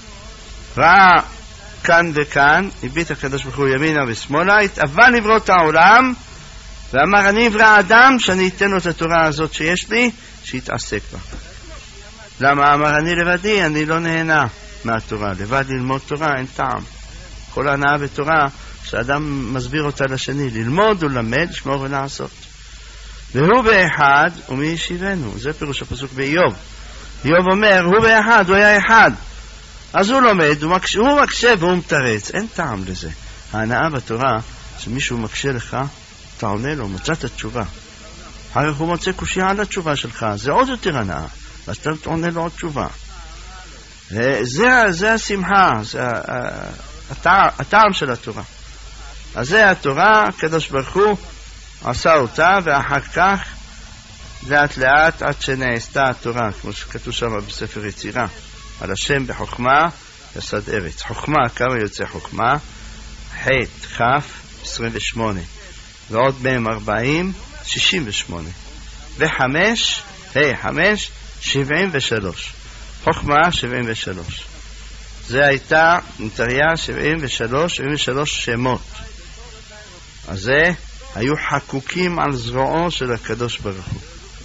ראה כאן וכאן, הביט הקדוש ברוך הוא ימינה ושמאלה, התאווה לברות העולם, ואמר, אני אברא אדם שאני אתן לו את התורה הזאת שיש לי, שיתעסק בה. למה? אמר, אני לבדי, אני לא נהנה מהתורה. לבד ללמוד תורה אין טעם. כל הנאה בתורה, שאדם מסביר אותה לשני, ללמוד ולמד, שמור ולעשות. והוא באחד, ומי ישיבנו. זה פירוש הפסוק באיוב. איוב אומר, הוא באחד, הוא היה אחד. אז הוא לומד, הוא מקשה, הוא מקשה והוא מתרץ. אין טעם לזה. ההנאה בתורה, שמישהו מקשה לך, אתה עונה לו, מצאת התשובה. הרי הוא מוצא קושיה על התשובה שלך, זה עוד יותר הנאה. אז אתה עונה לו עוד תשובה. וזה זה השמחה, זה הטעם, הטעם של התורה. אז זה התורה, הקדוש ברוך הוא עשה אותה, ואחר כך לאט לאט עד שנעשתה התורה, כמו שכתוב שם בספר יצירה, על השם בחוכמה יסד ארץ. חוכמה, כמה יוצא חוכמה? ח' כ' עשרים ושמונה, ועוד מהם ארבעים, שישים ושמונה, וחמש, ה' חמש, שבעים ושלוש. חוכמה שבעים ושלוש. זה הייתה נתריה שבעים ושלוש, שבעים ושלוש שמות. אז זה היו חקוקים על זרועו של הקדוש ברוך הוא.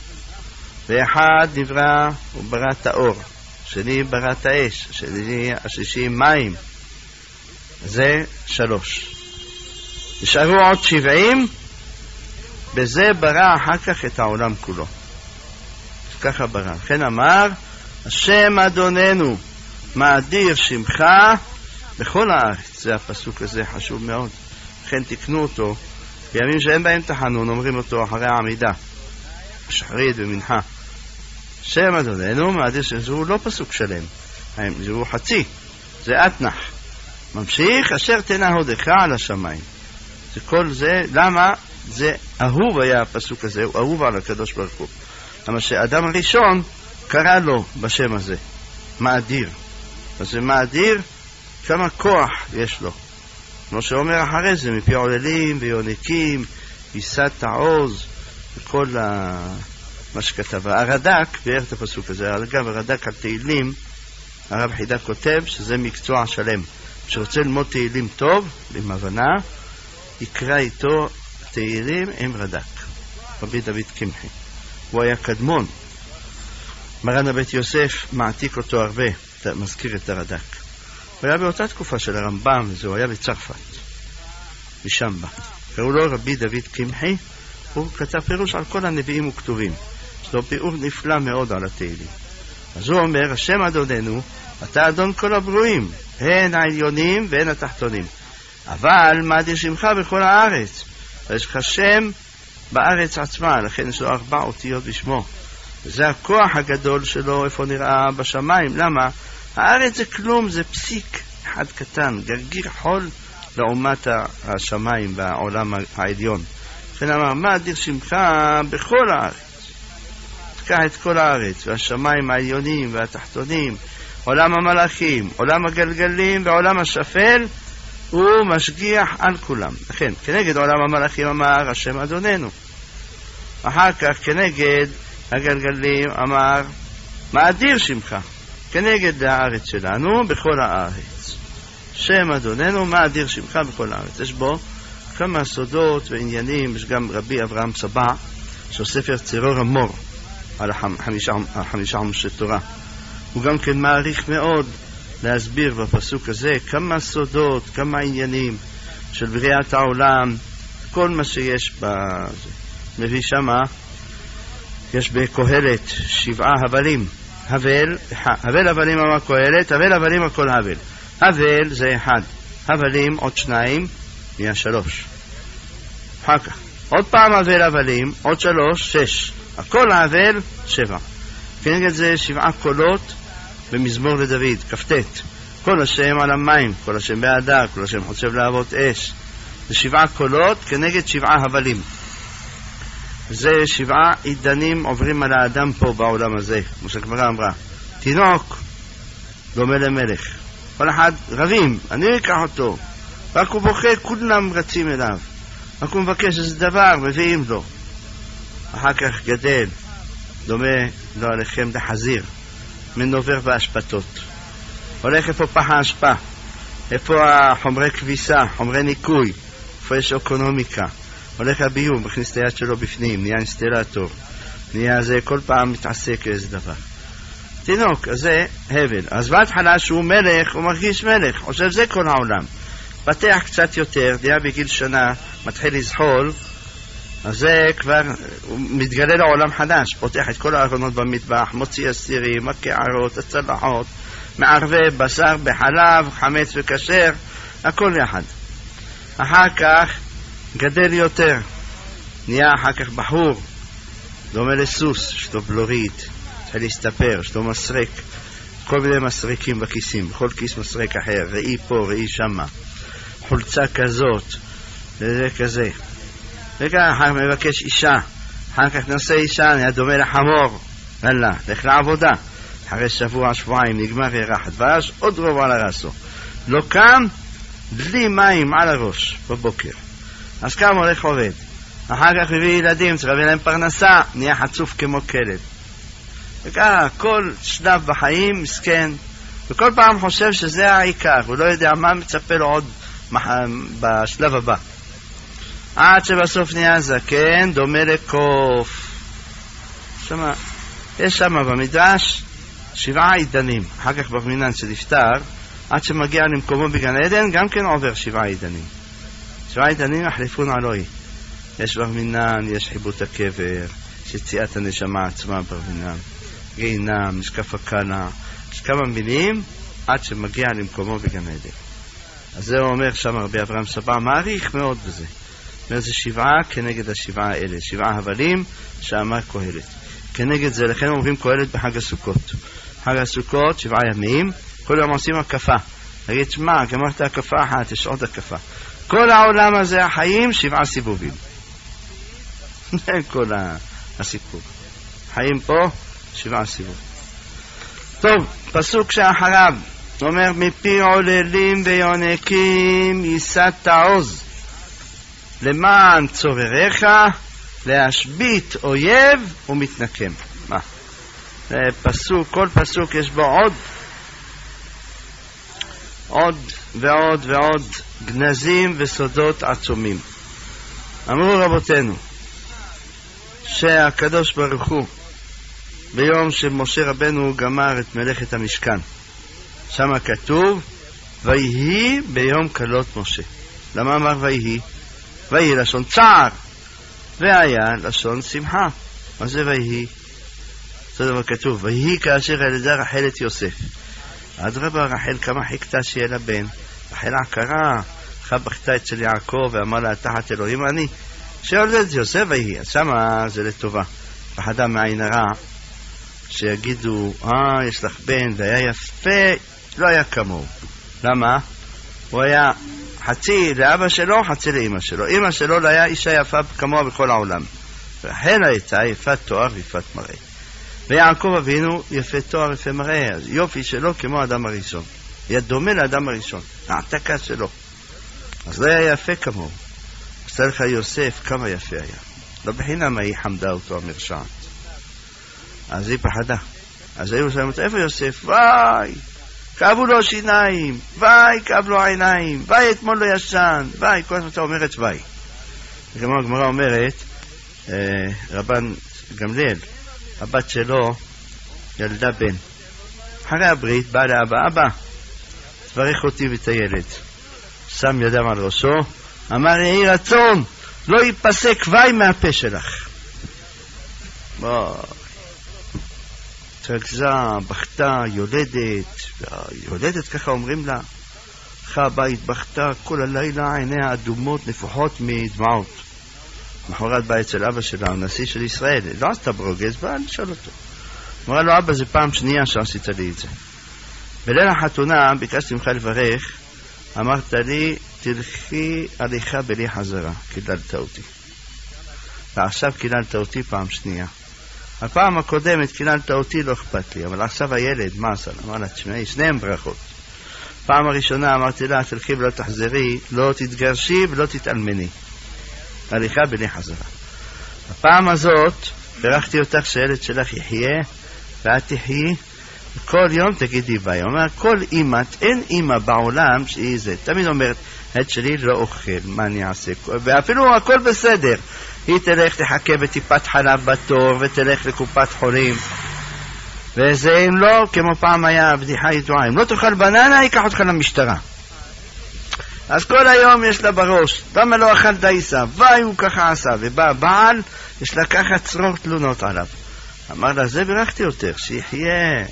ואחד נברא, הוא ברא את האור, שני ברא את האש, שני, השלישי מים. זה שלוש. נשארו עוד שבעים, בזה ברא אחר כך את העולם כולו. ככה ברא. לכן אמר, השם אדוננו, מאדיר שמך בכל הארץ. זה הפסוק הזה חשוב מאוד. לכן תקנו אותו. בימים שאין בהם תחנון, אומרים אותו אחרי העמידה. שחרית ומנחה. השם אדוננו, מאדיר שמך. זהו לא פסוק שלם. זהו חצי. זה אתנח. ממשיך, אשר תנה הודך על השמיים. זה כל זה, למה? זה אהוב היה הפסוק הזה, הוא אהוב על הקדוש ברוך הוא. למה שאדם הראשון קרא לו בשם הזה, מאדיר. אז זה מאדיר, כמה כוח יש לו. כמו שאומר אחרי זה, מפי עוללים ויונקים, ייסד העוז, וכל ה... מה שכתב. הרד"ק, בערך את הפסוק הזה, אגב, הרד"ק על תהילים, הרב חידה כותב שזה מקצוע שלם. שרוצה ללמוד תהילים טוב, עם הבנה, יקרא איתו תהילים עם רד"ק. רבי דוד קמחי. הוא היה קדמון. מרן הבית יוסף מעתיק אותו הרבה, מזכיר את הרד"ק. הוא היה באותה תקופה של הרמב"ם, הוא היה בצרפת. משם בא. קראו לו רבי דוד קמחי, הוא כתב פירוש על כל הנביאים וכתובים. יש לו ביאור נפלא מאוד על התהילים. אז הוא אומר, השם אדוננו, אתה אדון כל הברואים, הן העליונים והן התחתונים. אבל מאדיר שמך בכל הארץ. ויש לך שם בארץ עצמה, לכן יש לו ארבע אותיות בשמו. וזה הכוח הגדול שלו, איפה נראה בשמיים. למה? הארץ זה כלום, זה פסיק אחד קטן, גרגיר חול לעומת השמיים בעולם העליון. לכן אמר, מאדיר שמך בכל הארץ. תקח את כל הארץ, והשמיים העליונים והתחתונים, עולם המלאכים, עולם הגלגלים ועולם השפל, הוא משגיח על כולם. לכן, כנגד עולם המלאכים אמר השם אדוננו. אחר כך, כנגד הגלגלים אמר, מאדיר שמך. כנגד הארץ שלנו, בכל הארץ. שם אדוננו, מאדיר שמך בכל הארץ. יש בו כמה סודות ועניינים. יש גם רבי אברהם סבא, שהוא ספר צרור המור, על החמישה, החמישה חומשי תורה. הוא גם כן מעריך מאוד להסביר בפסוק הזה כמה סודות, כמה עניינים של בריאת העולם, כל מה שיש בזה. מביא שמה, יש בקהלת שבעה הבלים. הבל, הבל הבלים אמר קהלת, הבל הבלים הכל הבל. הבל זה אחד, הבלים עוד שניים, נהיה שלוש. אחר כך, עוד פעם הבל הבלים, עוד שלוש, שש. הכל הבל, שבע. כנגד זה שבעה קולות במזמור לדוד, כפתת. כל השם על המים, כל השם בעדה, כל השם חוצב להבות אש. זה שבעה קולות כנגד שבעה הבלים. זה שבעה עידנים עוברים על האדם פה בעולם הזה, כמו שהגמרא אמרה. תינוק דומה למלך. כל אחד רבים, אני אקח אותו. רק הוא בוכה, כולם רצים אליו. רק הוא מבקש איזה דבר, מביאים לו. אחר כך גדל, דומה לא עליכם לחזיר, מנובר בהשפתות. הולך איפה פח ההשפע, איפה החומרי כביסה, חומרי ניקוי, איפה יש אקונומיקה. הולך הביום, מכניס את היד שלו בפנים, נהיה אינסטלטור, נהיה זה, כל פעם מתעסק איזה דבר. תינוק, אז זה הבל. אז בהתחלה שהוא מלך, הוא מרגיש מלך, חושב זה כל העולם. פתח קצת יותר, נהיה בגיל שנה, מתחיל לזחול, אז זה כבר, הוא מתגלה לעולם חדש, פותח את כל הארונות במטבח, מוציא הסירים, הקערות, הצלחות, מערבב בשר בחלב, חמץ וכשר, הכל יחד. אחר כך גדל יותר, נהיה אחר כך בחור, דומה לסוס, שתו בלורית, צריך להסתפר, שתו מסרק, כל מיני מסרקים בכיסים, בכל כיס מסרק אחר, ראי פה, ראי שמה, חולצה כזאת, וזה כזה. וכך אחר מבקש אישה, אחר כך נושא אישה, נהיה דומה לחמור, אללה, לך לעבודה. אחרי שבוע, שבועיים, נגמר ירח דבש, עוד רוב על הרסו. לא קם, בלי מים על הראש, בבוקר. אז קם הולך עובד. אחר כך מביא ילדים, צריך להביא להם פרנסה, נהיה חצוף כמו כלב. וככה, כל שלב בחיים מסכן, וכל פעם חושב שזה העיקר, הוא לא יודע מה מצפה לו עוד בשלב הבא. עד שבסוף נהיה זקן, דומה לקוף. שמה, יש שמה במדרש שבעה עידנים. אחר כך ברמינן שנפטר, עד שמגיע למקומו בגן עדן, גם כן עובר שבעה עידנים. שבעה עידנים החליפון עלוי. יש ברמינן, יש חיבוט הקבר, יש יציאת הנשמה עצמה ברמינן, גיהינם, משקף הקנה, יש כמה מילים, עד שמגיע למקומו בגן עדן. אז זה אומר שם רבי אברהם סבא, מעריך מאוד בזה. זה שבעה כנגד השבעה האלה, שבעה הבלים שאמר קהלת. כנגד זה, לכן אומרים קהלת בחג הסוכות. חג הסוכות, שבעה ימים, כל יום עושים הקפה. נגיד, שמה, גמרת הקפה אחת, יש עוד הקפה. כל העולם הזה, החיים, שבעה סיבובים. זה כל הסיפור. חיים פה, שבעה סיבובים. טוב, פסוק שאחריו, אומר, מפי עוללים ויונקים יישאת עוז. למען צורריך להשבית אויב ומתנקם. מה? פסוק, כל פסוק יש בו עוד עוד ועוד ועוד גנזים וסודות עצומים. אמרו רבותינו שהקדוש ברוך הוא ביום שמשה רבנו גמר את מלאכת המשכן, שם כתוב ויהי ביום כלות משה. למה אמר ויהי? ויהי לשון צער, והיה לשון שמחה. מה זה ויהי? זה דבר כתוב, ויהי כאשר ילדה רחל את יוסף. אדרבה, רחל כמה חיכתה שיהיה לה בן. רחל עקרה, אחת בכתה אצל יעקב ואמר לה תחת אלוהים אני. שיולד יוסף ויהי. אז שמה זה לטובה. פחדה מעין הרע שיגידו, אה, יש לך בן והיה יפה, לא היה כמוהו. למה? הוא היה חצי לאבא שלו, חצי לאמא שלו. אמא שלו לא היה אישה יפה כמוה בכל העולם. רחל הייתה יפת תואר ויפת מראה. ויעקב אבינו יפה תואר יפה מראה. אז יופי שלו כמו האדם הראשון. היה דומה לאדם הראשון. העתקה שלו. אז לא היה יפה כמוהו. צריך יוסף כמה יפה היה. לא בחינם היא חמדה אותו המרשעת. אז היא פחדה. אז היו שואלים אותה, איפה יוסף? וואי, כאבו לו שיניים, ואי כאב לו עיניים, ואי אתמול לא ישן, ואי, כל הזמן אתה אומרת ואי. הגמרא, הגמרא אומרת, אה, רבן גמליאל, הבת שלו ילדה בן. אחרי הברית בא לאבא, אבא, תברך אותי ואת הילד. שם ידם על ראשו, אמר יהי רצון, לא ייפסק ואי מהפה שלך. בוא, תרגזה, בכתה, יולדת, יולדת ככה אומרים לה, אחרי הבית בכתה כל הלילה, עיניה אדומות, נפוחות מדמעות. מחרת בא אצל אבא שלה, הנשיא של ישראל, לא עשתה ברוגז, בא לשאול אותו. אמרה לו, אבא, זה פעם שנייה שעשית לי את זה. בליל החתונה ביקשתי ממך לברך, אמרת לי, תלכי עליך בלי חזרה, קיללת אותי. ועכשיו קיללת אותי פעם שנייה. הפעם הקודמת קיללת אותי, לא אכפת לי, אבל עכשיו הילד, מה עשה? אמר לה, תשמעי, שניהם ברכות. פעם הראשונה אמרתי לה, תלכי ולא תחזרי, לא תתגרשי ולא תתאלמני. הליכה בלי חזרה. הפעם הזאת, ברכתי אותך שהילד שלך יחיה, ואת תחי, כל יום תגידי ביי. אומר, כל אמא, אין אמא בעולם שהיא זה. תמיד אומרת, הילד שלי לא אוכל, מה אני אעשה? ואפילו הכל בסדר. היא תלך, תחכה בטיפת חלב בתור, ותלך לקופת חולים. וזה אם לא, כמו פעם היה בדיחה ידועה, אם לא תאכל בננה, ייקח אותך למשטרה. אז כל היום יש לה בראש, למה לא אכל דייסה? ואי הוא ככה עשה, ובא בעל, יש לה ככה צרור תלונות עליו. אמר לה, זה ברכתי יותר, שיחיה,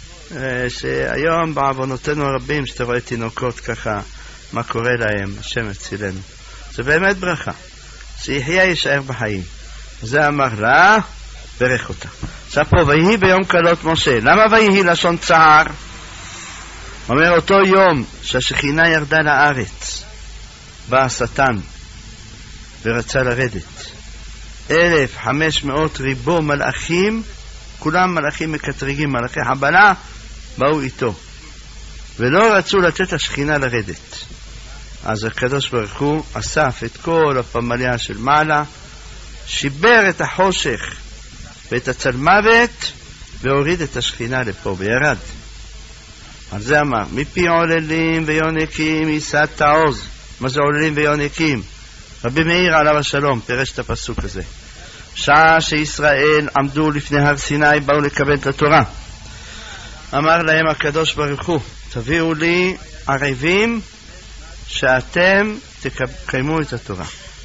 שהיום בעוונותינו הרבים, שאתה רואה תינוקות ככה, מה קורה להם, השם הצילנו. זה באמת ברכה, שיחיה יישאר בחיים. זה אמר לה, ברך אותה. עכשיו פה, ויהי ביום קלות משה. למה ויהי לשון צער? אומר, אותו יום שהשכינה ירדה לארץ, בא השטן ורצה לרדת. אלף חמש מאות ריבו מלאכים, כולם מלאכים מקטרגים, מלאכי חבלה, באו איתו. ולא רצו לתת השכינה לרדת. אז הקדוש ברוך הוא אסף את כל הפמליה של מעלה, שיבר את החושך ואת הצלמוות, והוריד את השכינה לפה וירד. על זה אמר, מפי עוללים ויונקים יישאת תעוז. מה זה עוללים ויונקים? רבי מאיר עליו השלום פירש את הפסוק הזה. שעה שישראל עמדו לפני הר סיני, באו לקבל את התורה. אמר להם הקדוש ברוך הוא, תביאו לי ערבים שאתם תקיימו את התורה.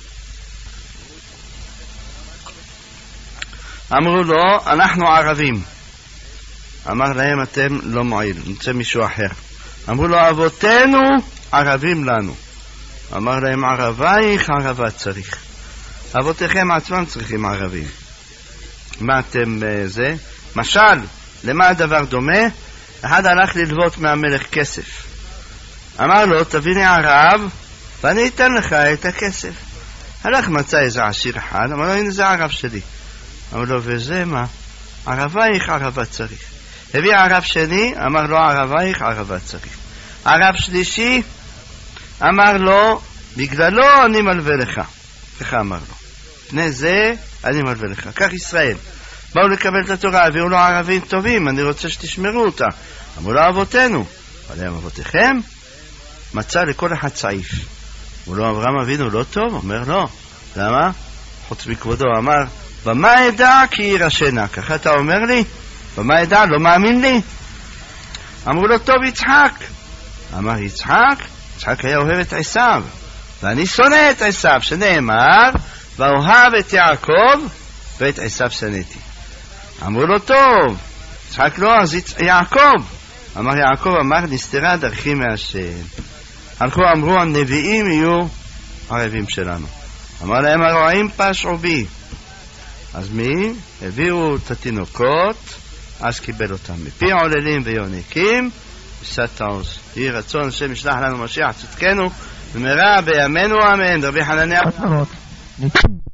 אמרו לו, אנחנו ערבים. אמר להם, אתם לא מועיל, נמצא מישהו אחר. אמרו לו, אבותינו ערבים לנו. אמר להם, ערבייך ערבה צריך. אבותיכם עצמם צריכים ערבים. מה אתם זה? משל, למה הדבר דומה? אחד הלך ללוות מהמלך כסף. אמר לו, תביני ערב ואני אתן לך את הכסף. הלך מצא איזה עשיר אחד, אמר לו, הנה זה ערב שלי. אמר לו, וזה מה? ערבייך ערבה צריך. הביא ערב שני, אמר לו, ערבייך ערבה צריך. ערב שלישי, אמר לו, בגללו אני מלווה לך. ככה אמר לו, פני זה אני מלווה לך. כך ישראל באו לקבל את התורה, הביאו לו ערבים טובים, אני רוצה שתשמרו אותה. אמרו לו, אבותינו. עליהם אבותיכם, מצא לכל אחד צעיף. אמרו לו, אברהם אבינו לא טוב? אומר לא. למה? חוץ מכבודו אמר, במה ידע כי ירשנה? ככה אתה אומר לי? במה ידע? לא מאמין לי? אמרו לו, טוב יצחק. אמר, יצחק? יצחק היה אוהב את עשיו, ואני שונא את עשיו, שנאמר, ואוהב את יעקב ואת עשיו שנאתי. אמרו לו, טוב. יצחק לא, אז יעקב. אמר יעקב, אמר, נסתרה דרכי מהשם. הלכו אמרו, הנביאים יהיו ערבים שלנו. אמר להם, הרעים פשעו בי. אז מי? הביאו את התינוקות, אז קיבל אותם. מפי עוללים ויונקים, יישאת תעוז. יהי רצון השם ישלח לנו משיח צדקנו, במהרה בימינו אמן. רבי חנניה